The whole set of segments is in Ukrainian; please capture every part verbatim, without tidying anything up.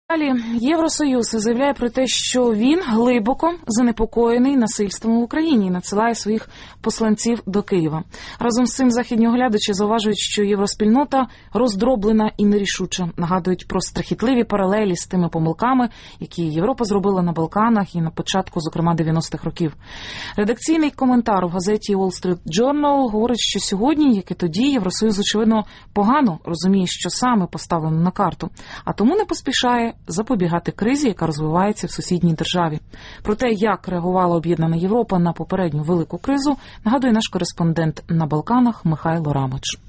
Далі Євросоюз заявляє про те, що він глибоко занепокоєний насильством в Україні і надсилає своїх посланців до Києва. Разом з цим західні оглядачі зауважують, що євроспільнота роздроблена і нерішуча. Нагадують про страхітливі паралелі з тими помилками, які Європа зробила на Балканах і на початку, зокрема, дев'яностих років. Редакційний коментар у газеті Wall Street Journal говорить, що сьогодні, як і тоді, Євросоюз, очевидно, погано розуміє, що саме поставлено на карту, а тому не поспішає запобігати кризі, яка розвивається в сусідній державі. Про те, як реагувала об'єднана Європа на попередню велику кризу, нагадує наш кореспондент на Балканах Михайло Рамач.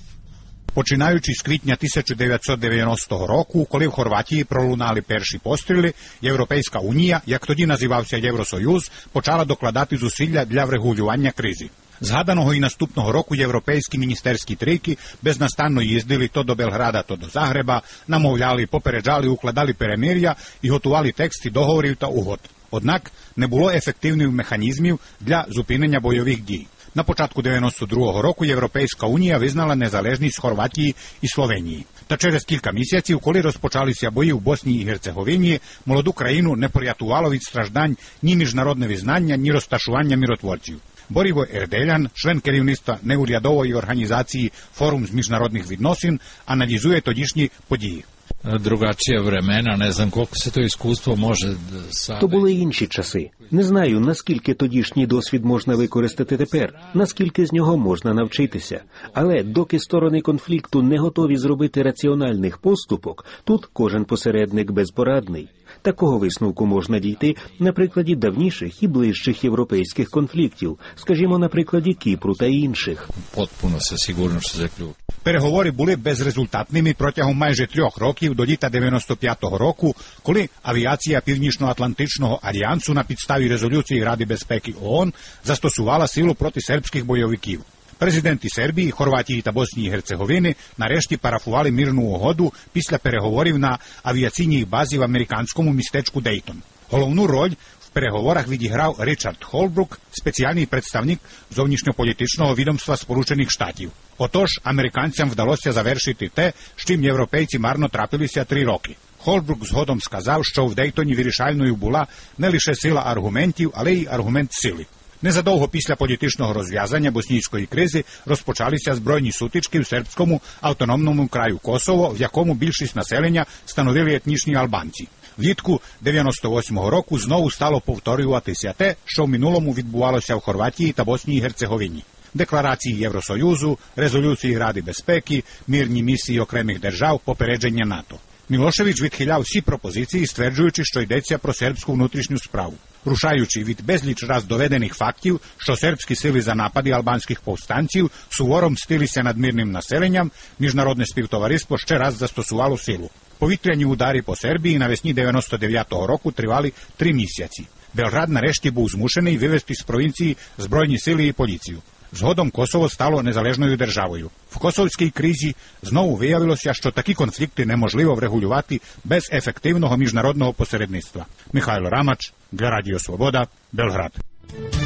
Починаючи з квітня тисяча дев'ятсот дев'яностого року, коли в Хорватії пролунали перші постріли, Європейська Унія, як тоді називався Євросоюз, почала докладати зусилля для врегулювання кризи. Згаданого і наступного року європейські міністерські трійки безнастанно їздили то до Белграда, то до Загреба, намовляли, попереджали, укладали перемир'я і готували тексти договорів та угод. Однак не було ефективних механізмів для зупинення бойових дій. На початку дев'яносто другого року Європейська Унія визнала незалежність Хорватії і Словенії. Та через кілька місяців, коли розпочалися бої в Боснії і Герцеговині, молоду країну не порятувало від страждань ні міжнародне визнання, ні розташування миротворців. Боріво Ерделян, член керівництва неурядової організації «Форум з міжнародних відносин», аналізує тодішні події. Drugačija vremena, ne znam koliko se to iskustvo može sada... То були інші часи. Не знаю, наскільки тодішній досвід можна використати тепер, наскільки з нього можна навчитися. Але доки сторони конфлікту не готові зробити раціональних поступок, тут кожен посередник безпорадний. Такого висновку можна дійти на прикладі давніших і ближчих європейських конфліктів, скажімо, на прикладі Кіпру та інших. Potpuno se sigurno što zaključio. Переговори були безрезультатними протягом майже трьох років до літа дев'яносто п'ятого року, коли авіація Північно-Атлантичного альянсу на підставі резолюції Ради безпеки ООН застосувала силу проти сербських бойовиків. Президенти Сербії, Хорватії та Боснії і Герцеговини нарешті парафували мирну угоду після переговорів на авіаційній базі в американському містечку Дейтон. Головну роль в переговорах відіграв Річард Холбрук, спеціальний представник зовнішньополітичного відомства Сполучених Штатів. Отож, американцям вдалося завершити те, з чим європейці марно трапилися три роки. Холбрук згодом сказав, що в Дейтоні вирішальною була не лише сила аргументів, але й аргумент сили. Незадовго після політичного розв'язання боснійської кризи розпочалися збройні сутички в сербському автономному краю Косово, в якому більшість населення становили етнічні албанці. Влітку дев'яносто восьмого року знову стало повторюватися те, що в минулому відбувалося в Хорватії та Боснії і Герцеговині. Декларації Євросоюзу, резолюції Ради безпеки, мирні місії окремих держав, попередження НАТО. Мілошевич відхиляв всі пропозиції, стверджуючи, що йдеться про сербську внутрішню справу. Рушаючи від безліч раз доведених фактів, що сербські сили за напади албанських повстанців суворо мстилися над мирним населенням, міжнародне співтовариство ще раз застосувало силу. Повітряні удари по Сербії навесні дев'яносто дев'ятого року тривали три місяці. Белград нарешті був змушений вивести з провінції збройні сили і поліцію. Згодом Косово стало незалежною державою. В косовській кризі знову виявилося, що такі конфлікти неможливо врегулювати без ефективного міжнародного посередництва. Михайло Рамач, для Радіо Свобода, Белград.